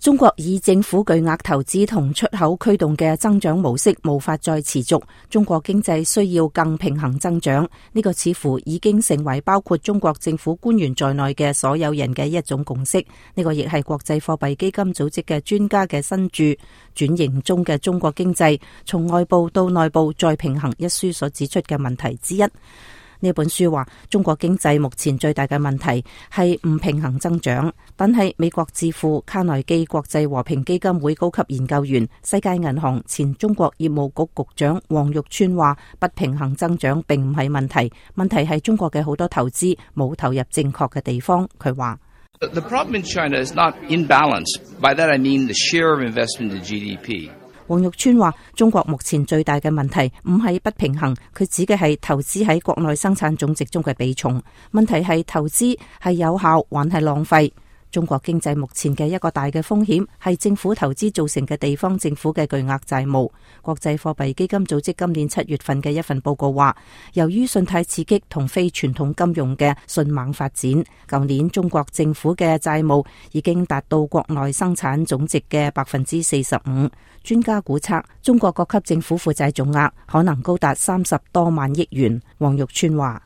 中國以政府巨額投資同出口驅動嘅增長模式無法再持續，中國經濟需要更平衡增長。呢個似乎已經成為包括中國政府官員在內嘅所有人嘅一種共識。呢個亦係國際貨幣基金組織嘅專家嘅新著《轉型中嘅中國經濟：從外部到內部再平衡》一書所指出嘅問題之一。呢本書話，中國經濟目前最大嘅問題係唔平衡增長，但係美國智庫卡內基國際和平基金會高級研究員、世界銀行前中國業務局局長王玉川話，不平衡增長並唔係問題，問題係中國嘅好多投資冇投入正確嘅地方。佢話 ：The problem in China is not imbalance. By that I mean the share of investment in GDP. 王玉川話，中國目前最大嘅問題唔係不平衡，佢指嘅係投資喺國內生產總值中嘅比重。問題係投資係有效還係浪費。中國經濟目前嘅一個大嘅風險係政府投資造成嘅地方政府嘅巨額債務。國際貨幣基金組織今年7月份嘅一份報告話，由於信貸刺激同非傳統金融嘅迅猛發展，舊年中國政府嘅債務已經達到國內生產總值嘅45%。專家估測，中國各級政府負債總額可能高達30多萬億元。王玉川話。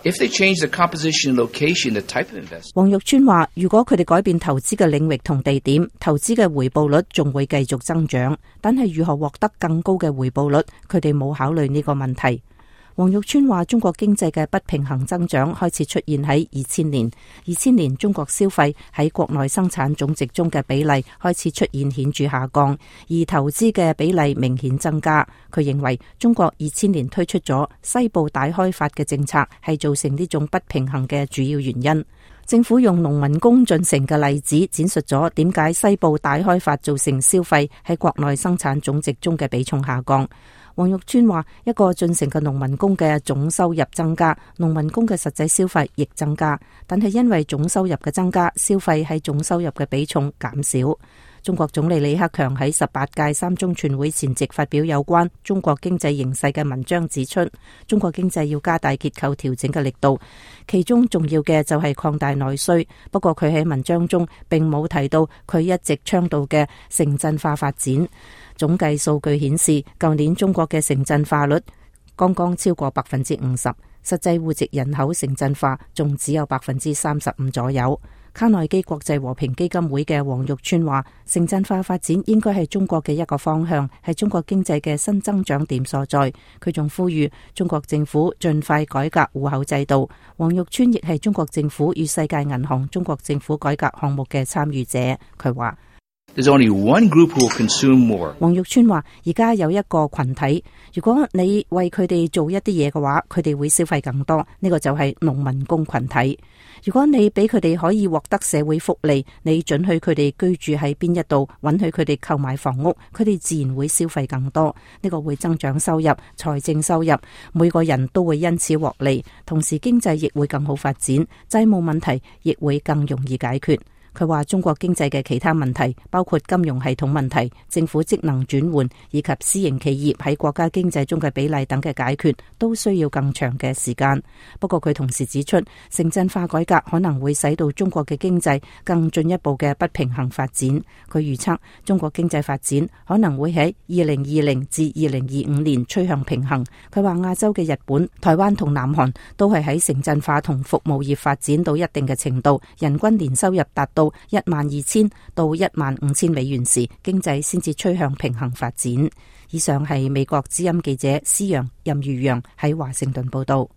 王玉川話，如果佢哋改變投資嘅領域同地點，投資嘅回報率仲會繼續增長，但係如何獲得更高嘅回報率，佢哋冇考慮呢個問題。王玉川話，中國經濟嘅不平衡增長開始出現喺2000年。2000年中國消費喺國內生產總值中嘅比例開始出現顯著下降，而投資嘅比例明顯增加。佢認為中國2000年推出咗西部大開發嘅政策，係造成呢種不平衡嘅主要原因。政府用農民工進城嘅例子展述咗點解西部大開發造成消費喺國內生產總值中嘅比重下降。王玉川話，一個進城嘅農民工嘅總收入增加，農民工嘅實際消費亦增加，但係因為總收入嘅增加，消費喺總收入嘅比重減少。中國總理李克強喺18屆三中全會前夕發表有關中國經濟形勢嘅文章，指出中國經濟要加大結構調整嘅力度，其中重要嘅就係擴大內需。不過佢喺文章中並冇提到佢一直倡導嘅城鎮化發展。總計數據顯示，舊年中國嘅城鎮化率剛剛超過50%，實際戶籍人口城鎮化仲只有35%左右。卡內基國際和平基金會嘅王玉川話，城鎮化發展應該係中國嘅一個方向，係中國經濟嘅新增長點所在。佢仲呼籲中國政府盡快改革戶口制度。王玉川亦係中國政府與世界銀行中國政府改革項目嘅參與者。佢話 ：There's only one group who will consume more. 王玉川話，而家有一個群體，如果你為佢哋做一啲嘢嘅話，佢哋會消費更多。呢個就係農民工群體。如果你俾佢哋可以獲得社會福利，你准許佢哋居住喺邊一度，允許佢哋購買房屋，佢哋自然會消費更多。呢個會增長收入、財政收入，每個人都會因此獲利，同時經濟亦會更好發展，債務問題亦會更容易解決。佢話中國經濟嘅其他問題，包括金融系統問題、政府職能轉換以及私營企業喺國家經濟中嘅比例等嘅解決，都需要更長嘅時間。不過佢同時指出，城鎮化改革可能會使到中國嘅經濟更進一步嘅不平衡發展。佢預測中國經濟發展可能會喺2020至2025年趨向平衡。佢話亞洲嘅日本、台灣同南韓都係喺城鎮化同服務業發展到一定嘅程度，人均年收入達到12000到15000美元時，經濟先至趨向平衡發展。以上係美國之音記者施陽、任如陽喺華盛頓報道。